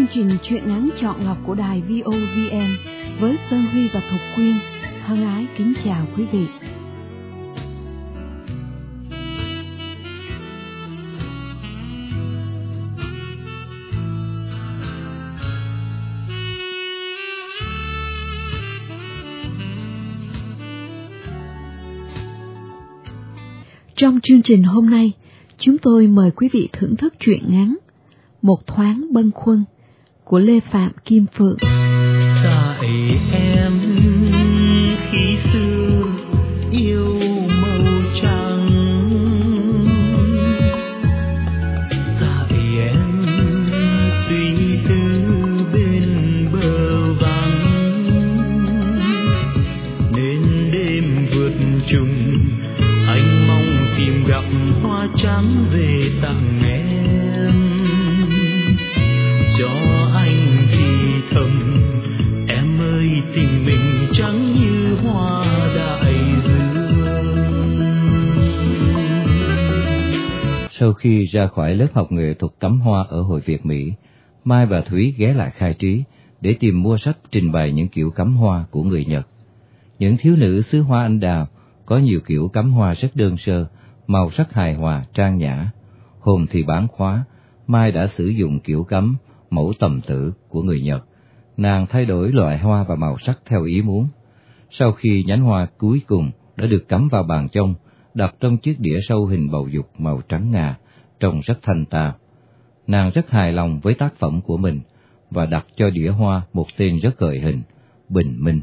trình truyện ngắn chọn lọc của đài VOVN với Sơn Huy và Thục Quyên thân ái kính chào quý vị. Trong chương trình hôm nay, chúng tôi mời quý vị thưởng thức truyện ngắn Một thoáng bâng khuâng của Lê Phạm Kim Phượng. Tại em khi xưa yêu màu trắng, tại em suy tư bên bờ vắng, nên đêm vượt trùng anh mong tìm gặp hoa trắng về tặng em, cho anh thì thầm em ơi tình mình trắng như hoa đại dương. Sau khi ra khỏi lớp học nghệ thuật cắm hoa ở Hội Việt Mỹ, Mai và Thúy ghé lại Khai Trí để tìm mua sách trình bày những kiểu cắm hoa của người Nhật. Những thiếu nữ xứ hoa anh đào có nhiều kiểu cắm hoa rất đơn sơ, màu sắc hài hòa, trang nhã. Hôm thì bán khóa, Mai đã sử dụng kiểu cắm mẫu tầm tử của người Nhật. Nàng thay đổi loại hoa và màu sắc theo ý muốn. Sau khi nhánh hoa cuối cùng đã được cắm vào bàn trong, đặt trong chiếc đĩa sâu hình bầu dục màu trắng ngà, trông rất thanh tao. Nàng rất hài lòng với tác phẩm của mình và đặt cho đĩa hoa một tên rất gợi hình, Bình Minh.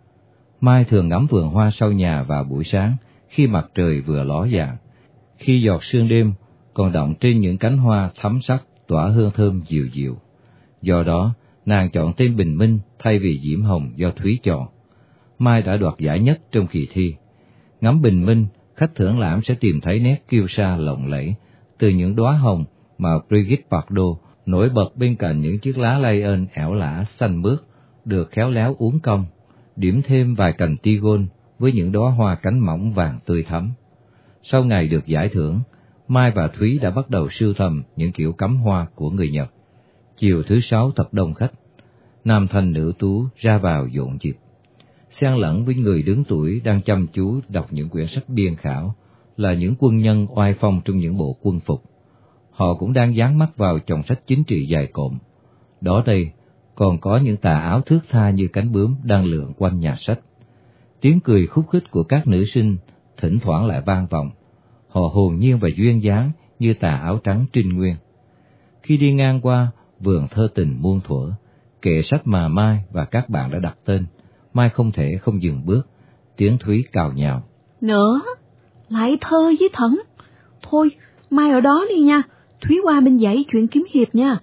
Mai thường ngắm vườn hoa sau nhà vào buổi sáng khi mặt trời vừa ló dạng, khi giọt sương đêm còn đọng trên những cánh hoa thắm sắc tỏa hương thơm dịu dịu. Do đó, nàng chọn tên Bình Minh thay vì Diễm Hồng do Thúy chọn. Mai đã đoạt giải nhất trong kỳ thi. Ngắm Bình Minh, khách thưởng lãm sẽ tìm thấy nét kiêu sa lộng lẫy từ những đóa hồng mà Brigitte Bardot nổi bật bên cạnh những chiếc lá lay ơn ẻo lả xanh mướt được khéo léo uốn cong, điểm thêm vài cành tigon với những đóa hoa cánh mỏng vàng tươi thắm. Sau ngày được giải thưởng, Mai và Thúy đã bắt đầu sưu tầm những kiểu cắm hoa của người Nhật. Chiều thứ Sáu thật đông khách, nam thanh nữ tú ra vào dộn dịp, xen lẫn với người đứng tuổi đang chăm chú đọc những quyển sách biên khảo, là những quân nhân oai phong trong những bộ quân phục. Họ cũng đang dán mắt vào chồng sách chính trị dài cộm. Đó đây, còn có những tà áo thướt tha như cánh bướm đang lượn quanh nhà sách. Tiếng cười khúc khích của các nữ sinh thỉnh thoảng lại vang vọng. Họ hồn nhiên và duyên dáng như tà áo trắng trinh nguyên. Khi đi ngang qua vườn thơ tình muôn thuở, kệ sách mà Mai và các bạn đã đặt tên, Mai không thể không dừng bước. Tiếng Thúy cào nhào: Nữa, lại thơ với Thẫn. Thôi, Mai ở đó đi nha, Thúy qua bên dãy chuyện kiếm hiệp nha.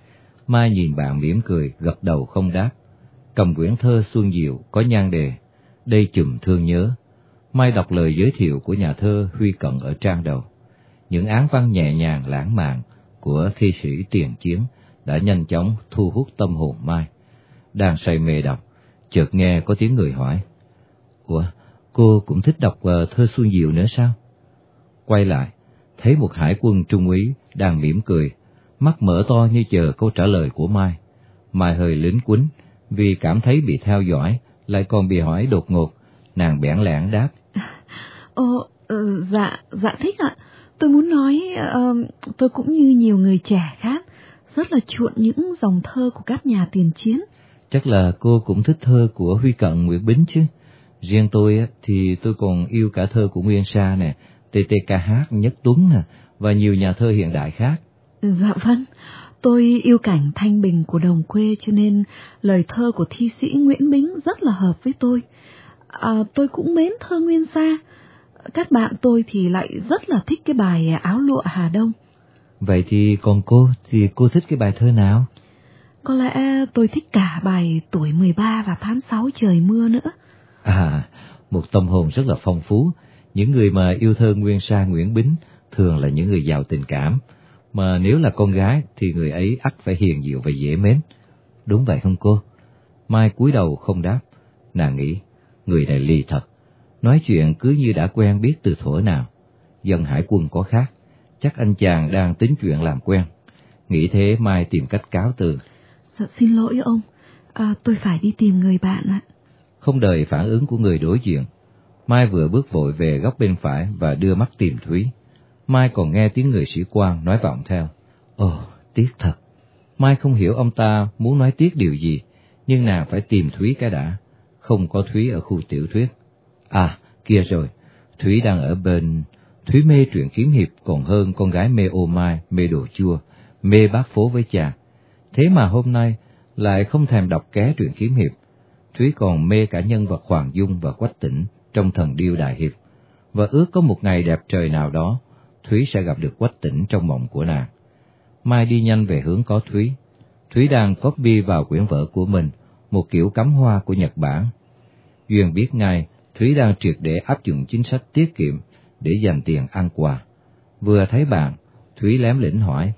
Mai nhìn bạn mỉm cười, gật đầu không đáp. Cầm quyển thơ Xuân Diệu có nhan đề Đây chùm thương nhớ. Mai đọc lời giới thiệu của nhà thơ Huy Cận ở trang đầu. Những áng văn nhẹ nhàng lãng mạn của thi sĩ tiền chiến đã nhanh chóng thu hút tâm hồn Mai. Đang say mê đọc, chợt nghe có tiếng người hỏi: Ủa, cô cũng thích đọc thơ Xuân Diệu nữa sao? Quay lại, thấy một hải quân trung úy đang mỉm cười, mắt mở to như chờ câu trả lời của Mai. Mai hơi lính quýnh, vì cảm thấy bị theo dõi, lại còn bị hỏi đột ngột. Nàng bẽn lẽn đáp: Dạ thích ạ. Tôi muốn nói, tôi cũng như nhiều người trẻ khác, rất là chuộng những dòng thơ của các nhà tiền chiến. Chắc là cô cũng thích thơ của Huy Cận, Nguyễn Bính chứ. Riêng tôi thì tôi còn yêu cả thơ của Nguyên Sa nè, TTKH, Nhất Tuấn nè, và nhiều nhà thơ hiện đại khác. Dạ vâng, tôi yêu cảnh thanh bình của đồng quê, cho nên lời thơ của thi sĩ Nguyễn Bính rất là hợp với tôi. Tôi cũng mến thơ Nguyên Sa. Các bạn tôi thì lại rất là thích cái bài Áo lụa Hà Đông. Vậy thì còn cô, thì cô thích cái bài thơ nào? Có lẽ tôi thích cả bài Tuổi 13 và Tháng 6 trời mưa nữa. Một tâm hồn rất là phong phú. Những người mà yêu thơ Nguyên Sa, Nguyễn Bính thường là những người giàu tình cảm. Mà nếu là con gái thì người ấy ắt phải hiền dịu và dễ mến. Đúng vậy không cô? Mai cúi đầu không đáp. Nàng nghĩ, người này lì thật. Nói chuyện cứ như đã quen biết từ thuở nào. Dân hải quân có khác, chắc anh chàng đang tính chuyện làm quen. Nghĩ thế Mai tìm cách cáo từ. Xin lỗi ông, tôi phải đi tìm người bạn ạ. Không đợi phản ứng của người đối diện, Mai vừa bước vội về góc bên phải và đưa mắt tìm Thúy. Mai còn nghe tiếng người sĩ quan nói vọng theo. Ồ, tiếc thật. Mai không hiểu ông ta muốn nói tiếc điều gì, nhưng nàng phải tìm Thúy cái đã. Không có Thúy ở khu tiểu thuyết. À, kia rồi, Thúy đang ở bên. Thúy mê truyện kiếm hiệp còn hơn con gái mê ô mai, mê đồ chua, mê bát phố với chàng. Thế mà hôm nay lại không thèm đọc ké truyện kiếm hiệp. Thúy còn mê cả nhân vật Hoàng Dung và Quách Tĩnh trong Thần Điêu Đại Hiệp, và ước có một ngày đẹp trời nào đó, Thúy sẽ gặp được Quách Tĩnh trong mộng của nàng. Mai đi nhanh về hướng có Thúy. Thúy đang copy vào quyển vở của mình một kiểu cắm hoa của Nhật Bản. Duyên biết ngay Thúy đang triệt để áp dụng chính sách tiết kiệm để dành tiền ăn quà. Vừa thấy bạn, Thúy lém lĩnh hỏi.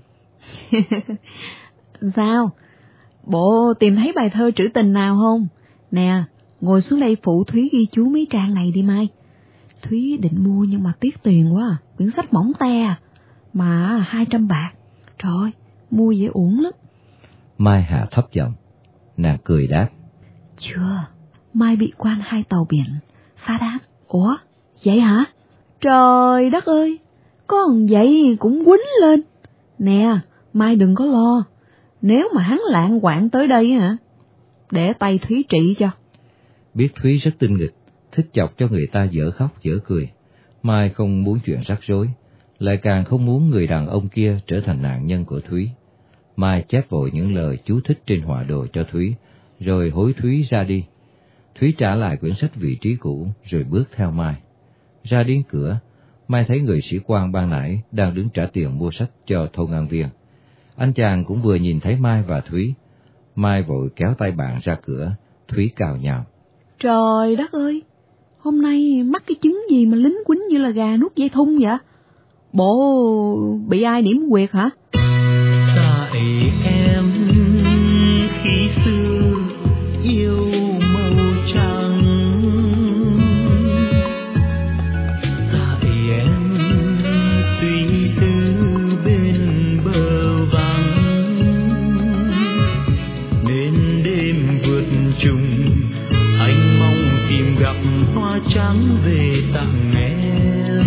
Sao? Bộ tìm thấy bài thơ trữ tình nào không? Nè, ngồi xuống đây phụ Thúy ghi chú mấy trang này đi Mai. Thúy định mua nhưng mà tiếc tiền quá, quyển sách mỏng te mà 200 bạc. Trời ơi, mua dễ uổng lắm. Mai hạ thấp giọng, nàng cười đáp. Chưa, Mai bị quan 2 tàu biển phá đám. Ủa, vậy hả? Trời đất ơi, con vậy cũng quýnh lên. Nè, Mai đừng có lo, nếu mà hắn lạng quạng tới đây hả, để tay Thúy trị cho. Biết Thúy rất tinh nghịch, thích chọc cho người ta dở khóc dở cười. Mai không muốn chuyện rắc rối, lại càng không muốn người đàn ông kia trở thành nạn nhân của Thúy. Mai chép vội những lời chú thích trên họa đồ cho Thúy, rồi hối Thúy ra đi. Thúy trả lại quyển sách vị trí cũ, rồi bước theo Mai. Ra đến cửa, Mai thấy người sĩ quan ban nãy đang đứng trả tiền mua sách cho thâu ngân viên. Anh chàng cũng vừa nhìn thấy Mai và Thúy. Mai vội kéo tay bạn ra cửa. Thúy cào nhào. Trời đất ơi, hôm nay mắc cái chứng gì mà lính quýnh như là gà nuốt dây thun vậy? Bộ bị ai điểm quyệt hả? Tại em khi xưa yêu màu trắng, tại em suy tư bên bờ vắng, nên đêm vượt trùng anh mong tìm gặp hoa trắng về tặng em.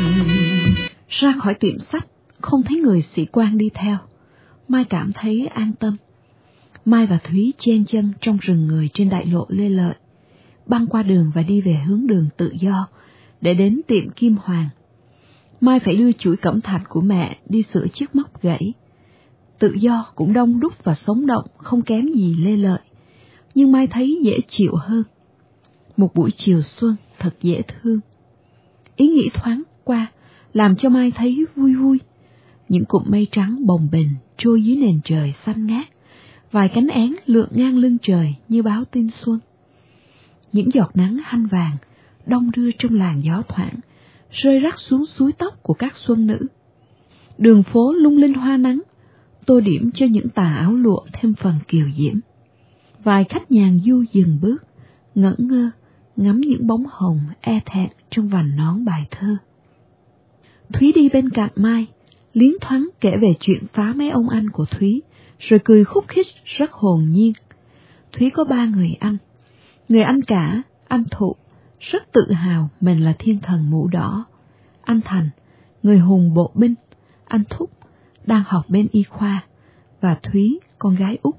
Ra khỏi tiệm sách, không thấy người sĩ quan đi theo. Mai cảm thấy an tâm. Mai và Thúy chen chân trong rừng người trên đại lộ Lê Lợi, băng qua đường và đi về hướng đường Tự Do để đến tiệm Kim Hoàng. Mai phải đưa chuỗi cẩm thạch của mẹ đi sửa chiếc móc gãy. Tự Do cũng đông đúc và sống động, không kém gì Lê Lợi, nhưng Mai thấy dễ chịu hơn. Một buổi chiều xuân thật dễ thương. Ý nghĩ thoáng qua làm cho Mai thấy vui vui. Những cụm mây trắng bồng bềnh trôi dưới nền trời xanh ngát, vài cánh én lượn ngang lưng trời như báo tin xuân. Những giọt nắng hanh vàng đong đưa trong làn gió thoảng, rơi rắc xuống suối tóc của các xuân nữ. Đường phố lung linh hoa nắng, tô điểm cho những tà áo lụa thêm phần kiều diễm. Vài khách nhàn du dừng bước, ngẩn ngơ ngắm những bóng hồng e thẹn trong vành nón bài thơ. Thúy đi bên cạnh Mai, liến thoáng kể về chuyện phá mấy ông anh của Thúy, rồi cười khúc khích rất hồn nhiên. Thúy có 3 người anh. Người anh cả, anh Thụ, rất tự hào mình là thiên thần mũ đỏ. Anh Thành, người hùng bộ binh. Anh Thúc, đang học bên y khoa. Và Thúy, con gái út.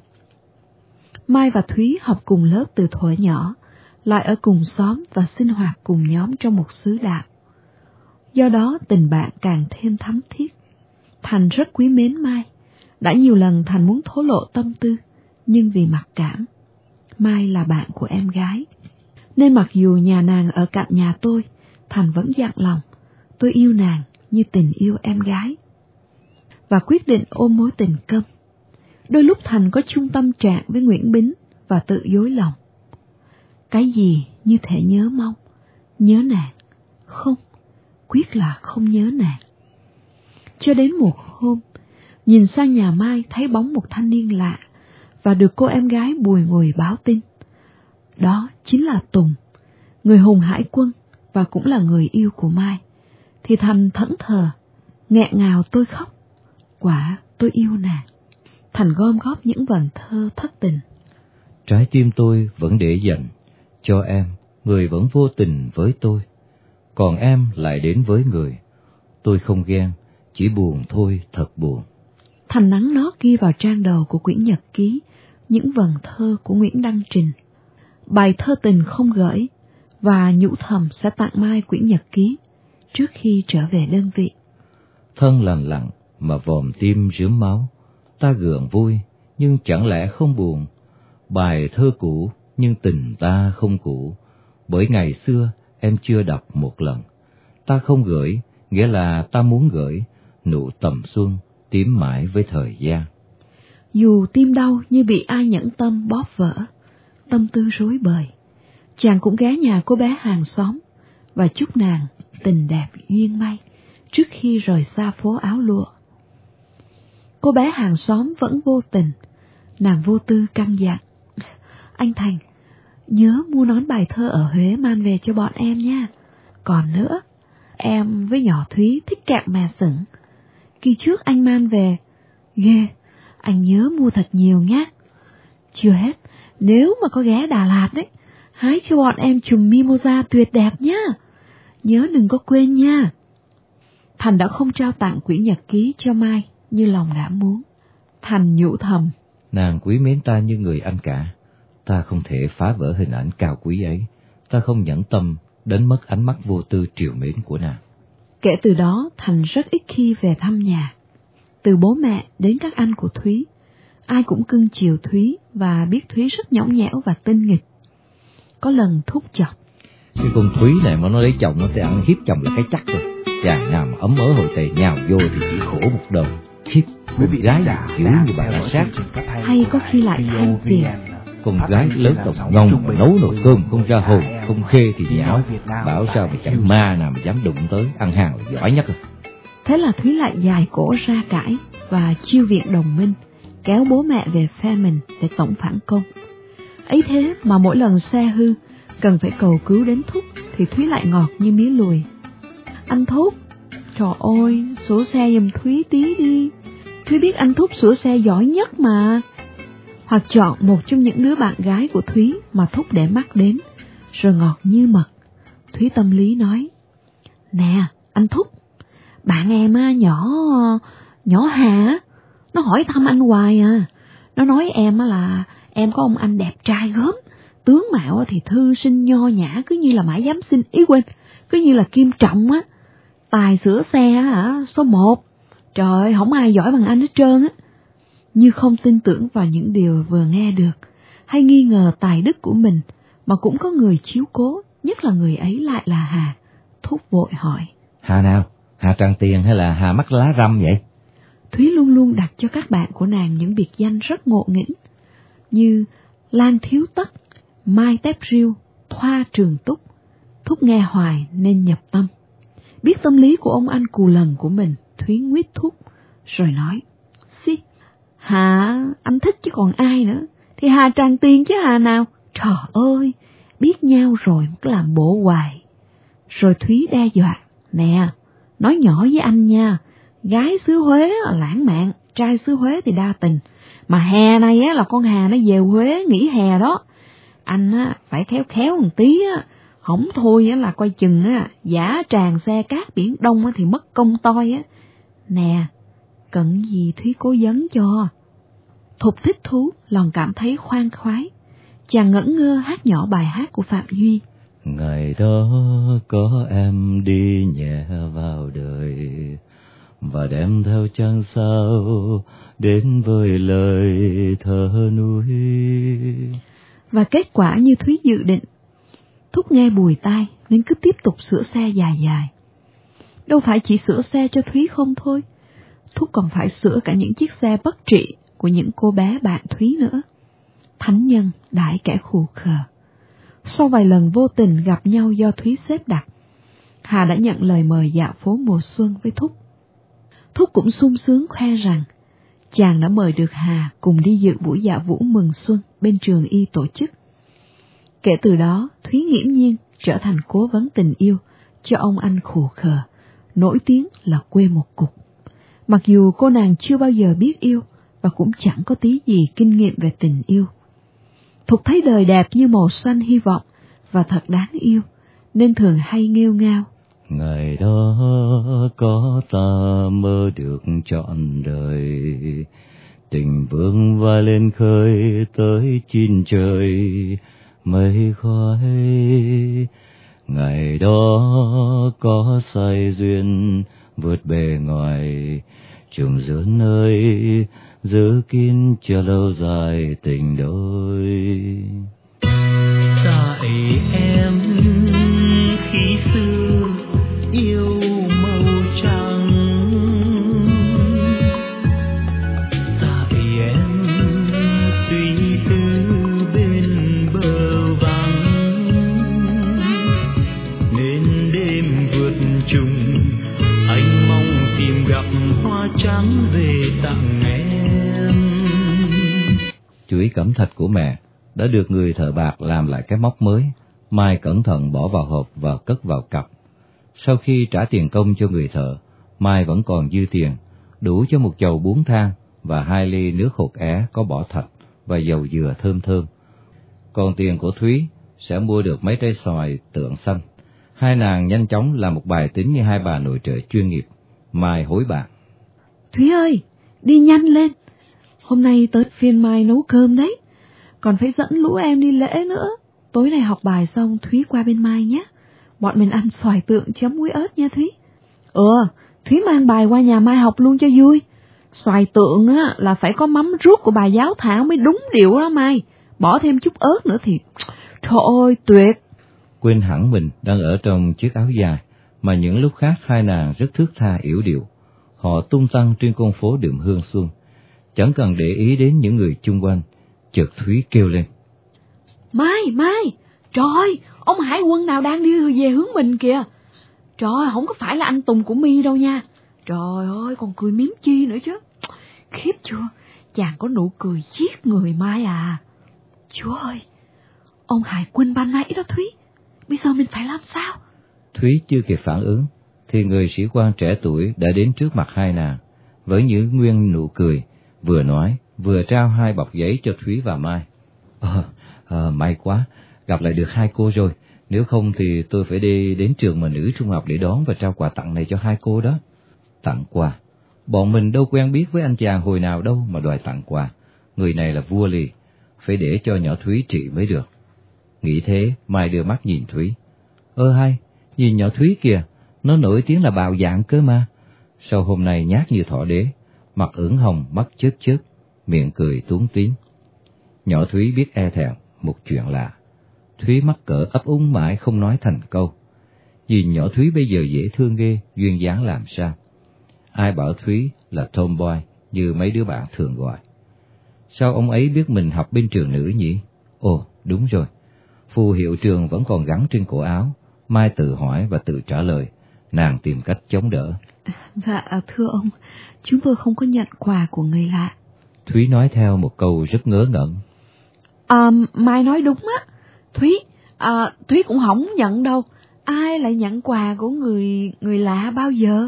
Mai và Thúy học cùng lớp từ thuở nhỏ, lại ở cùng xóm và sinh hoạt cùng nhóm trong một xứ đạo. Do đó tình bạn càng thêm thắm thiết. Thành rất quý mến Mai. Đã nhiều lần Thành muốn thổ lộ tâm tư, nhưng vì mặc cảm. Mai là bạn của em gái, nên mặc dù nhà nàng ở cạnh nhà tôi, Thành vẫn dặn lòng tôi yêu nàng như tình yêu em gái, và quyết định ôm mối tình câm. Đôi lúc Thành có chung tâm trạng với Nguyễn Bính và tự dối lòng. Cái gì như thể nhớ mong, nhớ nàng, không, quyết là không nhớ nàng. Cho đến một hôm, nhìn sang nhà Mai thấy bóng một thanh niên lạ, và được cô em gái bùi ngùi báo tin. Đó chính là Tùng, người hùng hải quân và cũng là người yêu của Mai. Thì Thành thẫn thờ, nghẹn ngào tôi khóc, quả tôi yêu nàng. Thành gom góp những vần thơ thất tình. Trái tim tôi vẫn để dành cho em, người vẫn vô tình với tôi. Còn em lại đến với người. Tôi không ghen, chỉ buồn thôi, thật buồn. Thành nắn nót ghi vào trang đầu của quyển nhật ký những vần thơ của Nguyễn Đăng Trình. Bài thơ tình không gửi và nhủ thầm sẽ tặng Mai quyển nhật ký trước khi trở về đơn vị. Thân lành lặn mà vòm tim rướm máu, ta gượng vui nhưng chẳng lẽ không buồn. Bài thơ cũ nhưng tình ta không cũ, bởi ngày xưa em chưa đọc một lần. Ta không gửi nghĩa là ta muốn gửi, nụ tầm xuân tím mãi với thời gian. Dù tim đau như bị ai nhẫn tâm bóp vỡ, tâm tư rối bời, chàng cũng ghé nhà cô bé hàng xóm và chúc nàng tình đẹp duyên may trước khi rời xa phố áo lụa. Cô bé hàng xóm vẫn vô tình, nàng vô tư căn dặn: anh Thành, nhớ mua nón bài thơ ở Huế mang về cho bọn em nha. Còn nữa, em với nhỏ Thúy thích kẹo mè sửng. Kỳ trước anh mang về, ghê, anh nhớ mua thật nhiều nhé. Chưa hết, nếu mà có ghé Đà Lạt đấy, hái cho bọn em chùm mimosa tuyệt đẹp nhá. Nhớ đừng có quên nha. Thành đã không trao tặng quyển nhật ký cho Mai như lòng đã muốn. Thành nhủ thầm: nàng quý mến ta như người anh cả. Ta không thể phá vỡ hình ảnh cao quý ấy. Ta không nhẫn tâm đến mất ánh mắt vô tư trìu mến của nàng. Kể từ đó, Thành rất ít khi về thăm nhà. Từ bố mẹ đến các anh của Thúy, ai cũng cưng chiều Thúy và biết Thúy rất nhõng nhẽo và tinh nghịch. Có lần Thúc chọc: cái con Thúy này mà nó lấy chồng nó thì ăn hiếp chồng là cái chắc rồi. Chàng nào mà ấm ớ hồi tề nhào vô thì chỉ khổ một đời. Khiếp, con gái kiểu như bà đã sát. Hay có khi lại than phiền: con gái lớn đồng ngon mà nấu nồi cơm không ra hồn, không khê thì nhão. Bảo sao mà chẳng ma nào mà dám đụng tới, ăn hàng là giỏi nhất rồi. Thế là Thúy lại dài cổ ra cãi và chiêu viện đồng minh, kéo bố mẹ về phe mình để tổng phản công. Ấy thế mà mỗi lần xe hư, cần phải cầu cứu đến Thúc thì Thúy lại ngọt như mía lùi: anh Thúc, trời ơi, sửa xe giùm Thúy tí đi. Thúy biết anh Thúc sửa xe giỏi nhất mà. Hoặc chọn một trong những đứa bạn gái của Thúy mà Thúc để mắt đến, rồi ngọt như mật. Thúy tâm lý nói: nè, anh Thúc, bạn em nhỏ Hà, nó hỏi thăm anh hoài à. Nó nói em là em có ông anh đẹp trai gớm, tướng mạo thì thư sinh nho nhã, cứ như là mãi dám xin ý quên, cứ như là Kim Trọng á. Tài sửa xe số 1. Trời ơi, không ai giỏi bằng anh hết trơn á. Như không tin tưởng vào những điều vừa nghe được, hay nghi ngờ tài đức của mình, mà cũng có người chiếu cố, nhất là người ấy lại là Hà. Thúc vội hỏi: Hà nào? Hà Tràng Tiền hay là Hà Mắt Lá Răm vậy? Thúy luôn luôn đặt cho các bạn của nàng những biệt danh rất ngộ nghĩnh, như Lan Thiếu Tất, Mai Tép Riêu, Thoa Trường Túc. Thúc nghe hoài nên nhập tâm. Biết tâm lý của ông anh cù lần của mình, Thúy nguyết Thúc, rồi nói: xí, Hà anh thích chứ còn ai nữa, thì Hà Tràng Tiền chứ Hà nào. Trời ơi, biết nhau rồi cứ làm bộ hoài. Rồi Thúy đe dọa: nè, nói nhỏ với anh nha, gái xứ Huế lãng mạn, trai xứ Huế thì đa tình, mà hè này là con Hà nó về Huế nghỉ hè đó. Anh phải khéo khéo một tí, hổng thôi là coi chừng giả tràn xe cát biển Đông thì mất công toi á. Nè, cần gì Thúy cố vấn cho. Thục thích thú, lòng cảm thấy khoan khoái. Chàng ngẩn ngơ hát nhỏ bài hát của Phạm Duy: ngày đó có em đi nhẹ vào đời, và đem theo trăng sao đến với lời thơ núi. Và kết quả như Thúy dự định. Thúc nghe bùi tai nên cứ tiếp tục sửa xe dài dài. Đâu phải chỉ sửa xe cho Thúy không thôi, Thúc còn phải sửa cả những chiếc xe bất trị của những cô bé bạn Thúy nữa. Thánh nhân đãi kẻ khù khờ. Sau vài lần vô tình gặp nhau do Thúy xếp đặt, Hà đã nhận lời mời dạo phố mùa xuân với Thúc. Thúc cũng sung sướng khoe rằng chàng đã mời được Hà cùng đi dự buổi dạ vũ mừng xuân bên trường y tổ chức. Kể từ đó, Thúy nghiễm nhiên trở thành cố vấn tình yêu cho ông anh khù khờ, nổi tiếng là quê một cục. Mặc dù cô nàng chưa bao giờ biết yêu và cũng chẳng có tí gì kinh nghiệm về tình yêu. Thục thấy đời đẹp như màu xanh hy vọng và thật đáng yêu, nên thường hay nghêu ngao. Ngày đó có ta mơ được trọn đời, tình vương vai lên khơi tới chín trời mây khói. Ngày đó có say duyên vượt bề ngoài, trùng dưỡng ơi giữ kín cho lâu dài tình đôi. Tại em khi xưa yêu màu trắng, tại em suy tư bên bờ vắng, nên đêm vượt trùng anh mong tìm gặp hoa trắng về tặng em. Chuỗi cẩm thạch của mẹ đã được người thợ bạc làm lại cái móc mới. Mai cẩn thận bỏ vào hộp và cất vào cặp. Sau khi trả tiền công cho người thợ, Mai vẫn còn dư tiền, đủ cho một chầu bún thang và 2 ly nước hột é có bỏ thạch và dầu dừa thơm thơm. Còn tiền của Thúy sẽ mua được mấy trái xoài tượng xanh. Hai nàng nhanh chóng làm một bài tính như hai bà nội trợ chuyên nghiệp. Mai hối bạc: Thúy ơi, đi nhanh lên, hôm nay tới phiên Mai nấu cơm đấy, còn phải dẫn lũ em đi lễ nữa. Tối nay học bài xong Thúy qua bên Mai nhé, bọn mình ăn xoài tượng chấm muối ớt nha Thúy. Thúy mang bài qua nhà Mai học luôn cho vui. Xoài tượng á là phải có mắm ruốc của bà giáo thảo mới đúng điệu đó Mai, bỏ thêm chút ớt nữa thì trời ơi tuyệt. Quên hẳn mình đang ở trong chiếc áo dài, mà những lúc khác hai nàng rất thướt tha yểu điệu. Họ tung tăng trên con phố đượm hương xuân, chẳng cần để ý đến những người chung quanh. Chợt Thúy kêu lên: Mai, trời ơi, ông hải quân nào đang đi về hướng mình kìa. Trời ơi, không có phải là anh Tùng của My đâu nha. Trời ơi, còn cười miếm chi nữa chứ. Khiếp chưa, chàng có nụ cười giết người Mai à. Chúa ơi, ông hải quân ban nãy đó Thúy, bây giờ mình phải làm sao? Thúy chưa kịp phản ứng, thì người sĩ quan trẻ tuổi đã đến trước mặt hai nàng, với những nguyên nụ cười, vừa nói, vừa trao 2 bọc giấy cho Thúy và Mai. May quá, gặp lại được hai cô rồi, nếu không thì tôi phải đi đến trường mà nữ trung học để đón và trao quà tặng này cho hai cô đó. Tặng quà? Bọn mình đâu quen biết với anh chàng hồi nào đâu mà đòi tặng quà. Người này là vua lì, phải để cho nhỏ Thúy trị mới được. Nghĩ thế, Mai đưa mắt nhìn Thúy. Hay, nhìn nhỏ Thúy kìa, nó nổi tiếng là bạo dạn cơ mà. Sao hôm nay nhát như thỏ đế, mặt ửng hồng, mắt chớp chớp, miệng cười túm tím. Nhỏ Thúy biết e thẹn một chuyện lạ. Thúy mắc cỡ ấp úng mãi không nói thành câu. Nhìn nhỏ Thúy bây giờ dễ thương ghê, duyên dáng làm sao. Ai bảo Thúy là tomboy như mấy đứa bạn thường gọi. Sao ông ấy biết mình học bên trường nữ nhỉ? Đúng rồi, phù hiệu trường vẫn còn gắn trên cổ áo. Mai tự hỏi và tự trả lời, nàng tìm cách chống đỡ. Dạ, thưa ông, chúng tôi không có nhận quà của người lạ. Thúy nói theo một câu rất ngớ ngẩn. Mai nói đúng á, Thúy cũng không nhận đâu. Ai lại nhận quà của người lạ bao giờ?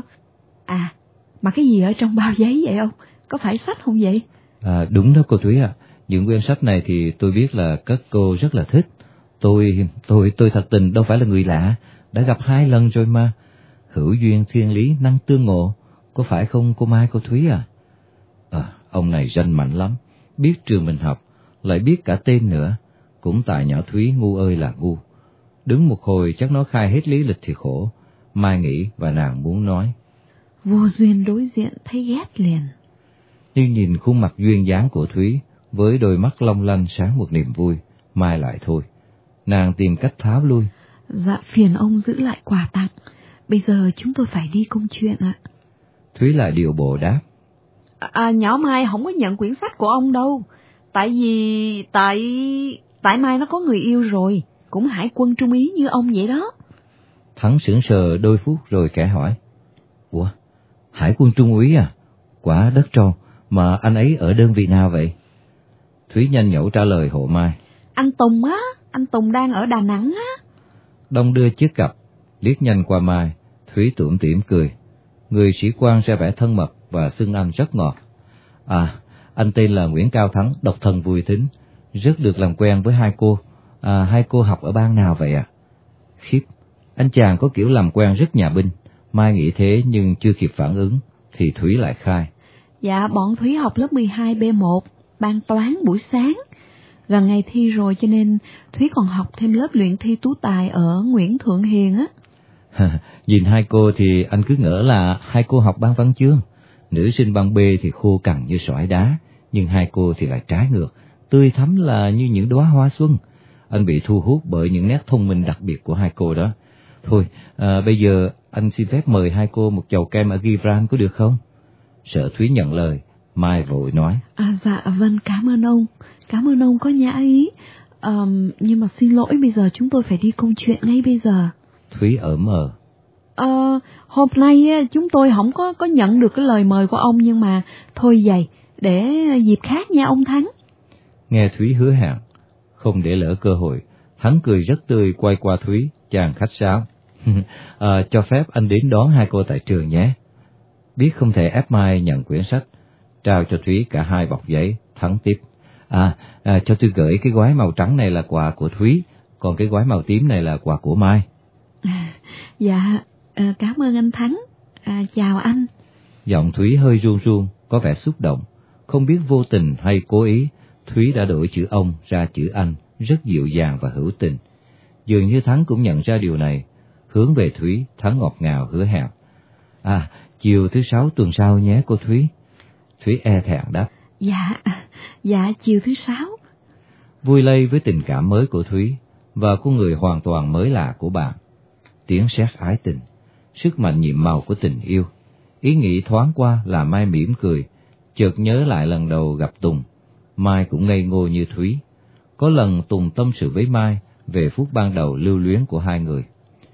Mà cái gì ở trong bao giấy vậy ông? Có phải sách không vậy? Đúng đó cô Thúy ạ. Những quyển sách này thì tôi biết là các cô rất là thích. Tôi thật tình đâu phải là người lạ, đã gặp 2 lần rồi mà. Hữu duyên thiên lý năng tương ngộ, có phải không cô Mai cô Thúy à? Ông này ranh mãnh lắm, biết trường mình học, lại biết cả tên nữa. Cũng tại nhỏ Thúy ngu ơi là ngu. Đứng một hồi chắc nó khai hết lý lịch thì khổ. Mai nghĩ và nàng muốn nói. Vô duyên đối diện thấy ghét liền. Nhưng nhìn khuôn mặt duyên dáng của Thúy, với đôi mắt long lanh sáng một niềm vui, Mai lại thôi. Nàng tìm cách tháo lui. Dạ phiền ông giữ lại quà tặng, bây giờ chúng tôi phải đi công chuyện ạ. Thúy lại điệu bộ đáp. Nhỏ Mai không có nhận quyển sách của ông đâu. Tại Mai nó có người yêu rồi, cũng hải quân trung úy như ông vậy đó. Thắng sững sờ đôi phút rồi kẻ hỏi. Ủa, hải quân trung úy à? Quả đất trâu, mà anh ấy ở đơn vị nào vậy? Thúy nhanh nhẩu trả lời hộ Mai. Anh Tùng á, anh Tùng đang ở Đà Nẵng á. Đông đưa chiếc cặp, liếc nhanh qua Mai, Thúy tủm tỉm cười. Người sĩ quan ra vẻ thân mật và xưng anh rất ngọt. Anh tên là Nguyễn Cao Thắng, độc thân vui tính, rất được làm quen với hai cô. Hai cô học ở bang nào vậy ạ? Khiếp, anh chàng có kiểu làm quen rất nhà binh. Mai nghĩ thế nhưng chưa kịp phản ứng, thì Thúy lại khai. Dạ, bọn Thúy học lớp 12 B1, ban toán buổi sáng. Gần ngày thi rồi cho nên Thúy còn học thêm lớp luyện thi tú tài ở Nguyễn Thượng Hiền á. Nhìn hai cô thì anh cứ ngỡ là hai cô học ban văn chương. Nữ sinh ban B thì khô cằn như sỏi đá, nhưng hai cô thì lại trái ngược, tươi thắm là như những đóa hoa xuân. Anh bị thu hút bởi những nét thông minh đặc biệt của hai cô đó. Thôi, bây giờ anh xin phép mời hai cô một chầu kem ở Gibran có được không? Sợ Thúy nhận lời, Mai vội nói. Dạ vâng, cảm ơn ông có nhã ý. Nhưng mà xin lỗi, bây giờ chúng tôi phải đi công chuyện ngay bây giờ. Thúy ỡm ờ. Hôm nay chúng tôi không có nhận được cái lời mời của ông, nhưng mà thôi vậy, để dịp khác nha ông Thắng. Nghe Thúy hứa hẹn, không để lỡ cơ hội, Thắng cười rất tươi quay qua Thúy, chàng khách sáo. Cho phép anh đến đón hai cô tại trường nhé. Biết không thể ép Mai nhận quyển sách, trao cho Thúy cả hai bọc giấy, Thắng tiếp. Cho tôi gửi cái gói màu trắng này là quà của Thúy, còn cái gói màu tím này là quà của Mai. Dạ, cảm ơn anh Thắng. Chào anh. Giọng Thúy hơi run run, có vẻ xúc động. Không biết vô tình hay cố ý, Thúy đã đổi chữ ông ra chữ anh, rất dịu dàng và hữu tình. Dường như Thắng cũng nhận ra điều này. Hướng về Thúy, Thắng ngọt ngào hứa hẹn. Chiều thứ 6 tuần sau nhé cô Thúy. Thúy e thẹn đáp. Dạ, chiều thứ 6. Vui lây với tình cảm mới của Thúy và của người hoàn toàn mới lạ của bạn. Tiếng sét ái tình, sức mạnh nhiệm màu của tình yêu. Ý nghĩ thoáng qua là Mai mỉm cười, chợt nhớ lại lần đầu gặp Tùng. Mai cũng ngây ngô như Thúy. Có lần Tùng tâm sự với Mai về phút ban đầu lưu luyến của hai người.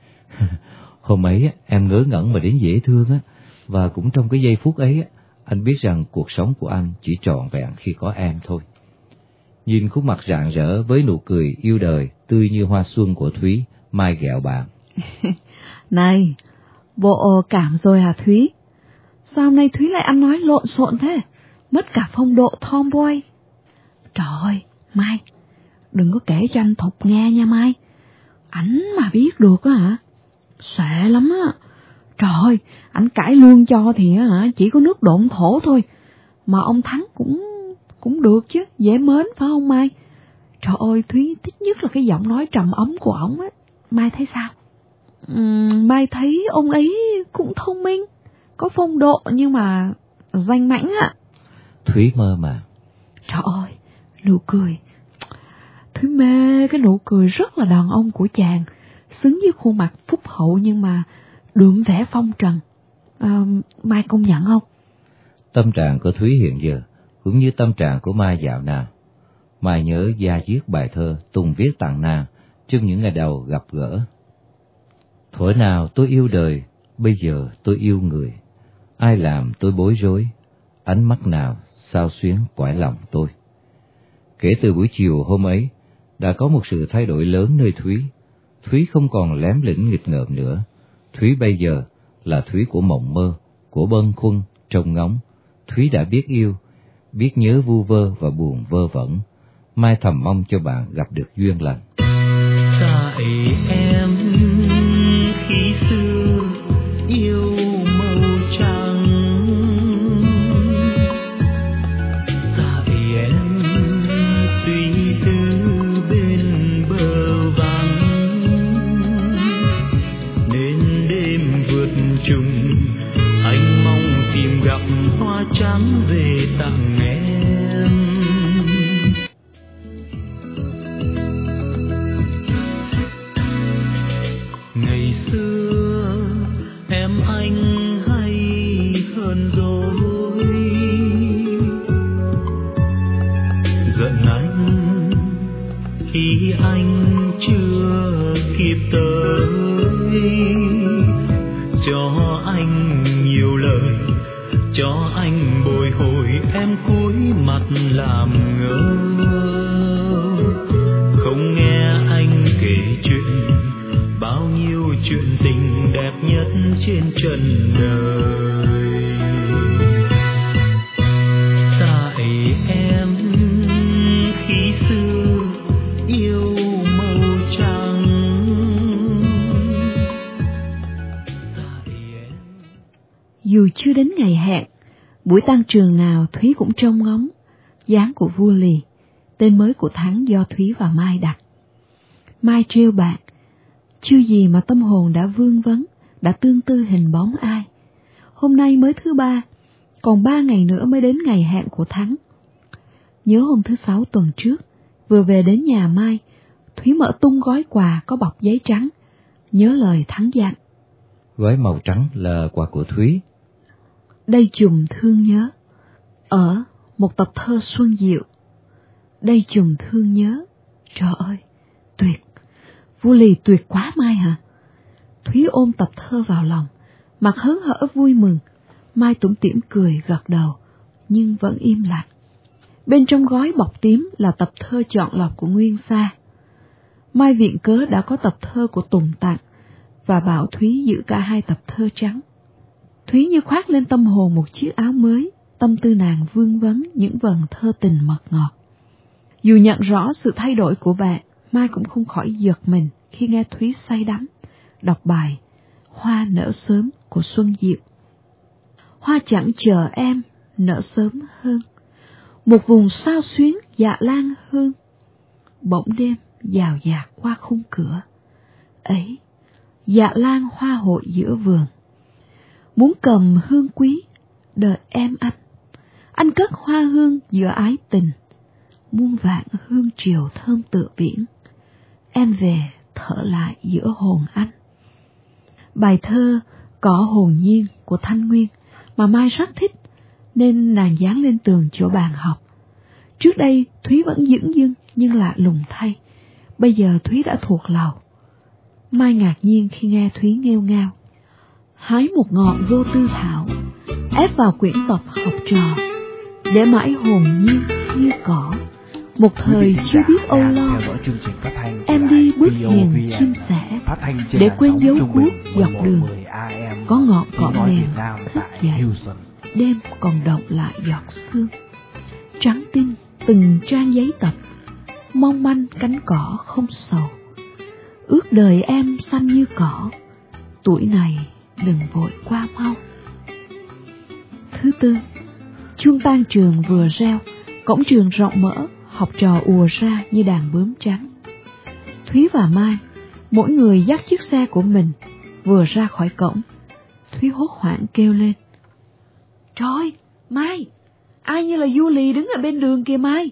Hôm ấy em ngớ ngẩn mà đến dễ thương á, và cũng trong cái giây phút ấy anh biết rằng cuộc sống của anh chỉ trọn vẹn khi có em thôi. Nhìn khuôn mặt rạng rỡ với nụ cười yêu đời tươi như hoa xuân của Thúy, Mai ghẹo bạn. Này, bộ cảm rồi hả Thúy? Sao hôm nay Thúy lại ăn nói lộn xộn thế? Mất cả phong độ tomboy. Trời ơi, Mai, đừng có kể cho anh Thục nghe nha Mai. Ảnh mà biết được á hả? Sợ lắm á. Trời ơi, ảnh cãi luôn cho thì chỉ có nước độn thổ thôi. Mà ông Thắng cũng được chứ, dễ mến phải không Mai? Trời ơi, Thúy thích nhất là cái giọng nói trầm ấm của ổng á. Mai thấy sao? Mai thấy ông ấy cũng thông minh, có phong độ nhưng mà danh mãnh á. Thúy mơ mà. Trời ơi, nụ cười. Thúy mê cái nụ cười rất là đàn ông của chàng, xứng với khuôn mặt phúc hậu nhưng mà đượm vẻ phong trần. Mai công nhận không? Tâm trạng của Thúy hiện giờ cũng như tâm trạng của Mai dạo nào. Mai nhớ da diết bài thơ Tùng viết tặng nàng trong những ngày đầu gặp gỡ. Thuở nào tôi yêu đời, bây giờ tôi yêu người. Ai làm tôi bối rối, ánh mắt nào xao xuyến quải lòng tôi. Kể từ buổi chiều hôm ấy, đã có một sự thay đổi lớn nơi Thúy. Thúy không còn lém lĩnh nghịch ngợm nữa. Thúy bây giờ là Thúy của mộng mơ, của bâng khuâng, trông ngóng. Thúy đã biết yêu, biết nhớ vu vơ và buồn vơ vẩn. Mai thầm mong cho bạn gặp được duyên lành. Tại em khi xưa yêu màu trắng, tại em suy tư bên bờ vắng, nên đêm vượt trùng anh mong tìm gặp hoa trắng về tặng em. Ngày xưa em anh hay hơn rồi, giận anh khi anh chưa kịp tới, cho anh nhiều lời, cho anh bồi hồi em cúi mặt làm ngơ, không nghe anh kể chuyện bao nhiêu chuyện tình đẹp nhất trên trần đời. Tại Dù chưa đến ngày hẹn, buổi tan trường nào Thúy cũng trông ngóng dáng của vua lì, tên mới của Thắng do Thúy và Mai đặt. Mai trêu bạn, chưa gì mà tâm hồn đã vương vấn, đã tương tư hình bóng ai. Hôm nay mới thứ ba, còn 3 ngày nữa mới đến ngày hẹn của Thắng. Nhớ hôm thứ 6 tuần trước, vừa về đến nhà Mai, Thúy mở tung gói quà có bọc giấy trắng, nhớ lời Thắng dặn. Gói màu trắng là quà của Thúy. Đây chùm thương nhớ, ở một tập thơ Xuân Diệu. Đây chùm thương nhớ, trời ơi, tuyệt, vua lì tuyệt quá Mai hả? Thúy ôm tập thơ vào lòng, mặt hớn hở vui mừng. Mai tủm tỉm cười gật đầu, nhưng vẫn im lặng. Bên trong gói bọc tím là tập thơ chọn lọc của Nguyên Sa. Mai viện cớ đã có tập thơ của Tùng tặng, và bảo Thúy giữ cả 2 tập thơ trắng. Thúy như khoác lên tâm hồn một chiếc áo mới, tâm tư nàng vương vấn những vần thơ tình mật ngọt. Dù nhận rõ sự thay đổi của bạn, Mai cũng không khỏi giật mình khi nghe Thúy say đắm đọc bài Hoa nở sớm của Xuân Diệu. Hoa chẳng chờ em nở sớm hơn, một vùng sao xuyến dạ lan hương, bỗng đêm dào dạt qua khung cửa, ấy dạ lan hoa hội giữa vườn. Muốn cầm hương quý đợi em anh cất hoa hương giữa ái tình, muôn vạn hương triều thơm tựa biển, em về thở lại giữa hồn anh. Bài thơ Cỏ hồn nhiên của Thanh Nguyên mà Mai rất thích, nên nàng dán lên tường chỗ bàn học. Trước đây Thúy vẫn dửng dưng nhưng lạ lùng thay, bây giờ Thúy đã thuộc lòng. Mai ngạc nhiên khi nghe Thúy nghêu ngao. Hái một ngọn vô tư thảo, ép vào quyển tập học trò, để mãi hồn nhiên như cỏ. Một thời chưa biết âu lo, em đi bước hiền chim sẻ, để quên dấu cuốc dọc đường. Có ngọn cỏ mềm thức dậy, đêm còn đọng lại giọt sương. Trắng tinh từng trang giấy tập, mong manh cánh cỏ không sầu. Ước đời em xanh như cỏ, tuổi này đừng vội qua mau. Thứ tư, chuông tan trường vừa reo, cổng trường rộng mở, học trò ùa ra như đàn bướm trắng. Thúy và Mai, mỗi người dắt chiếc xe của mình, vừa ra khỏi cổng, Thúy hốt hoảng kêu lên. Trời, Mai, ai như là vua lì đứng ở bên đường kìa Mai.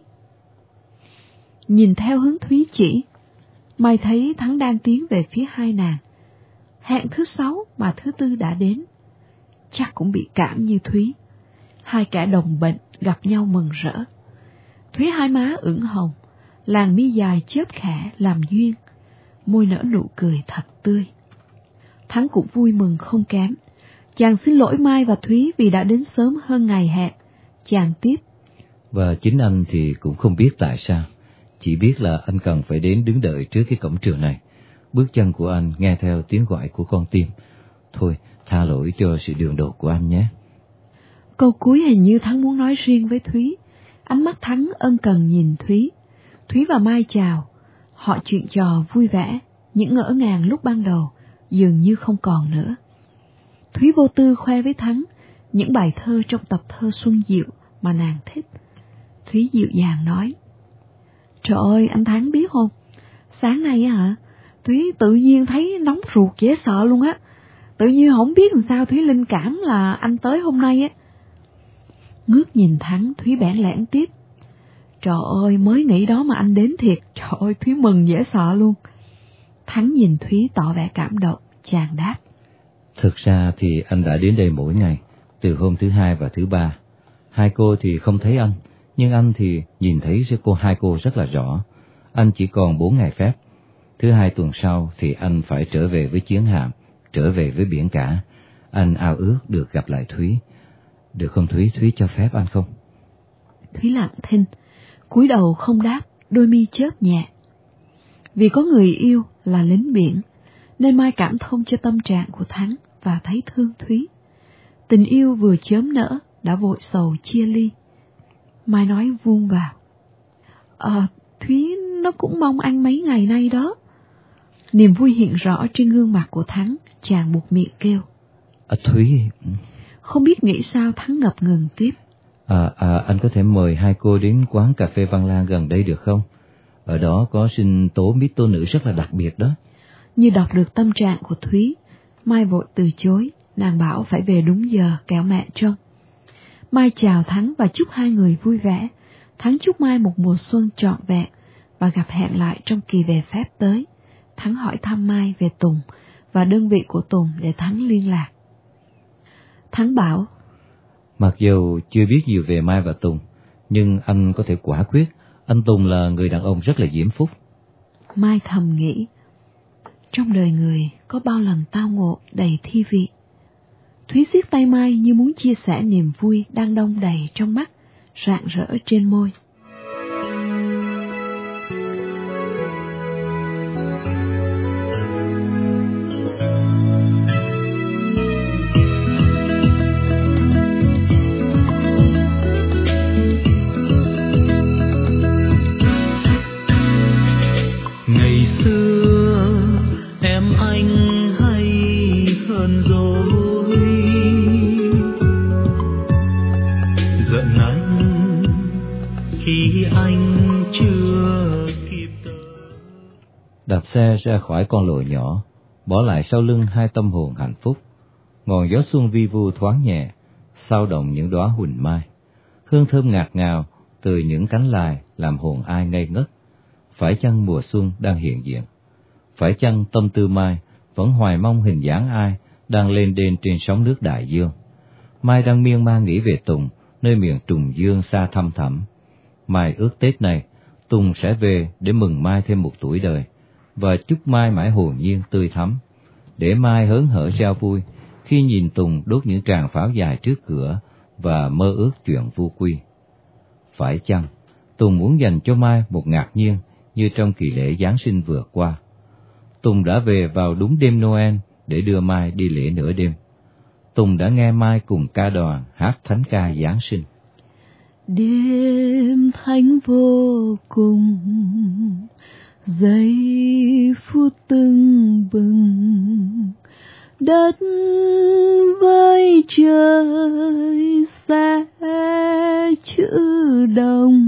Nhìn theo hướng Thúy chỉ, Mai thấy Thắng đang tiến về phía hai nàng. Hẹn thứ 6 mà thứ 4 đã đến, chắc cũng bị cảm như Thúy. Hai kẻ đồng bệnh gặp nhau mừng rỡ. Thúy hai má ửng hồng, làn mi dài chớp khẽ làm duyên, môi nở nụ cười thật tươi. Thắng cũng vui mừng không kém. Chàng xin lỗi Mai và Thúy vì đã đến sớm hơn ngày hẹn. Chàng tiếp. Và chính anh thì cũng không biết tại sao, chỉ biết là anh cần phải đến đứng đợi trước cái cổng trường này. Bước chân của anh nghe theo tiếng gọi của con tim. Thôi, tha lỗi cho sự đường đột của anh nhé. Câu cuối hình như Thắng muốn nói riêng với Thúy. Ánh mắt Thắng ân cần nhìn Thúy. Thúy và Mai chào. Họ chuyện trò vui vẻ, những ngỡ ngàng lúc ban đầu dường như không còn nữa. Thúy vô tư khoe với Thắng những bài thơ trong tập thơ Xuân Diệu mà nàng thích. Thúy dịu dàng nói. Trời ơi, anh Thắng biết không? Sáng nay hả, Thúy tự nhiên thấy nóng ruột dễ sợ luôn á. Tự nhiên không biết làm sao Thúy linh cảm là anh tới hôm nay á. Ngước nhìn Thắng, Thúy bẽn lẽn tiếp. Trời ơi, mới nghĩ đó mà anh đến thiệt. Trời ơi, Thúy mừng dễ sợ luôn. Thắng nhìn Thúy tỏ vẻ cảm động, chàng đáp. Thực ra thì anh đã đến đây mỗi ngày, từ hôm thứ 2 và thứ 3. Hai cô thì không thấy anh, nhưng anh thì nhìn thấy hai cô rất là rõ. Anh chỉ còn 4 ngày phép. Thứ 2 tuần sau thì anh phải trở về với chiến hạm, trở về với biển cả. Anh ao ước được gặp lại Thúy. Được không Thúy? Thúy cho phép anh không? Thúy lặng thinh, cúi đầu không đáp, đôi mi chớp nhẹ. Vì có người yêu là lính biển, nên Mai cảm thông cho tâm trạng của Thắng và thấy thương Thúy. Tình yêu vừa chớm nở đã vội sầu chia ly. Mai nói vuông vào. Thúy nó cũng mong anh mấy ngày nay đó. Niềm vui hiện rõ trên gương mặt của Thắng, chàng buột miệng kêu. Thúy... Không biết nghĩ sao Thắng ngập ngừng tiếp. Anh có thể mời hai cô đến quán cà phê Văn Lang gần đây được không? Ở đó có sinh tố mít tô nữ rất là đặc biệt đó. Như đọc được tâm trạng của Thúy, Mai vội từ chối, nàng bảo phải về đúng giờ kẻo mẹ trông. Mai chào Thắng và chúc hai người vui vẻ. Thắng chúc Mai một mùa xuân trọn vẹn và gặp hẹn lại trong kỳ về phép tới. Thắng hỏi thăm Mai về Tùng và đơn vị của Tùng để Thắng liên lạc. Thắng bảo: Mặc dù chưa biết nhiều về Mai và Tùng, nhưng anh có thể quả quyết anh Tùng là người đàn ông rất là diễm phúc. Mai thầm nghĩ, trong đời người có bao lần tao ngộ đầy thi vị. Thúy siết tay Mai như muốn chia sẻ niềm vui đang đong đầy trong mắt, rạng rỡ trên môi. Đạp xe ra khỏi con lộ nhỏ, bỏ lại sau lưng hai tâm hồn hạnh phúc. Ngọn gió xuân vi vu thoáng nhẹ, sao động những đóa huỳnh mai. Hương thơm ngạt ngào từ những cánh lài làm hồn ai ngây ngất. Phải chăng mùa xuân đang hiện diện? Phải chăng tâm tư Mai vẫn hoài mong hình dáng ai đang lên đên trên sóng nước đại dương? Mai đang miên man nghĩ về Tùng, nơi miền trùng dương xa thăm thẳm. Mai ước Tết này, Tùng sẽ về để mừng Mai thêm một tuổi đời, và chúc Mai mãi hồn nhiên tươi thắm, để Mai hớn hở reo vui khi nhìn Tùng đốt những tràng pháo dài trước cửa và mơ ước chuyện vu quy. Phải chăng Tùng muốn dành cho Mai một ngạc nhiên như trong kỳ lễ Giáng sinh vừa qua? Tùng đã về vào đúng đêm Noel để đưa Mai đi lễ nửa đêm. Tùng đã nghe Mai cùng ca đoàn hát thánh ca Giáng sinh. Đêm thánh vô cùng, giây phút tưng bừng, đất với trời sẽ chữ đồng.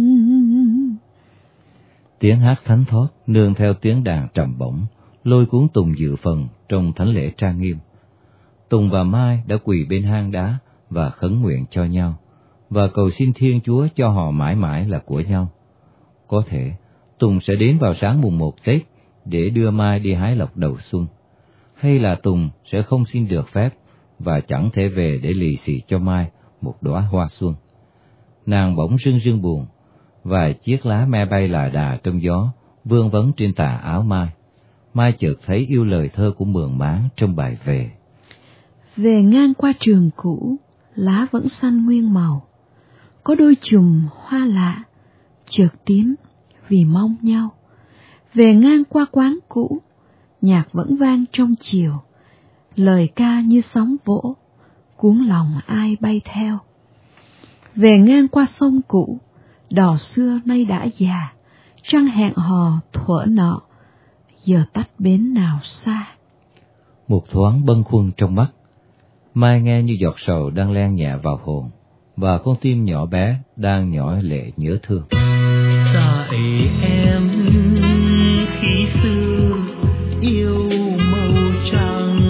Tiếng hát thánh thót nương theo tiếng đàn trầm bổng, lôi cuốn Tùng dự phần trong thánh lễ trang nghiêm. Tùng và Mai đã quỳ bên hang đá và khấn nguyện cho nhau, và cầu xin Thiên Chúa cho họ mãi mãi là của nhau. Có thể Tùng sẽ đến vào sáng mùng 1 Tết để đưa Mai đi hái lộc đầu xuân, hay là Tùng sẽ không xin được phép và chẳng thể về để lì xì cho Mai một đóa hoa xuân. Nàng bỗng rưng rưng buồn, vài chiếc lá me bay lả đà trong gió vương vấn trên tà áo Mai. Mai chợt thấy yêu lời thơ của Mường Máng trong bài Về. Về ngang qua trường cũ, lá vẫn xanh nguyên màu, có đôi chùm hoa lạ, chợt tím vì mong nhau. Về ngang qua quán cũ, nhạc vẫn vang trong chiều, lời ca như sóng vỗ, cuốn lòng ai bay theo. Về ngang qua sông cũ, đò xưa nay đã già, trăng hẹn hò thuở nọ, giờ tách bến nào xa. Một thoáng bâng khuâng trong mắt, Mai nghe như giọt sầu đang len nhẹ vào hồn, và con tim nhỏ bé đang nhỏ lệ nhớ thương. Tại em khi xưa yêu màu trắng,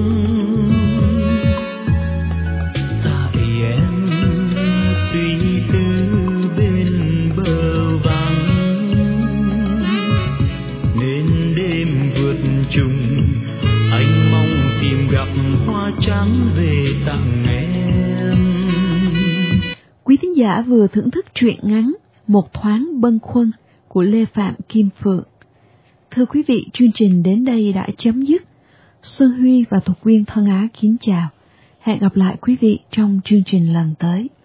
tại em suy tư bên bờ vắng, nên đêm vượt trùng anh mong tìm gặp hoa trắng về tặng em. Quý thính giả vừa thưởng thức truyện ngắn Một thoáng bâng khuâng của Lê Phạm Kim Phượng. Thưa quý vị, chương trình đến đây đã chấm dứt. Xuân Huy và Thục Quyên thân ái kính chào. Hẹn gặp lại quý vị trong chương trình lần tới.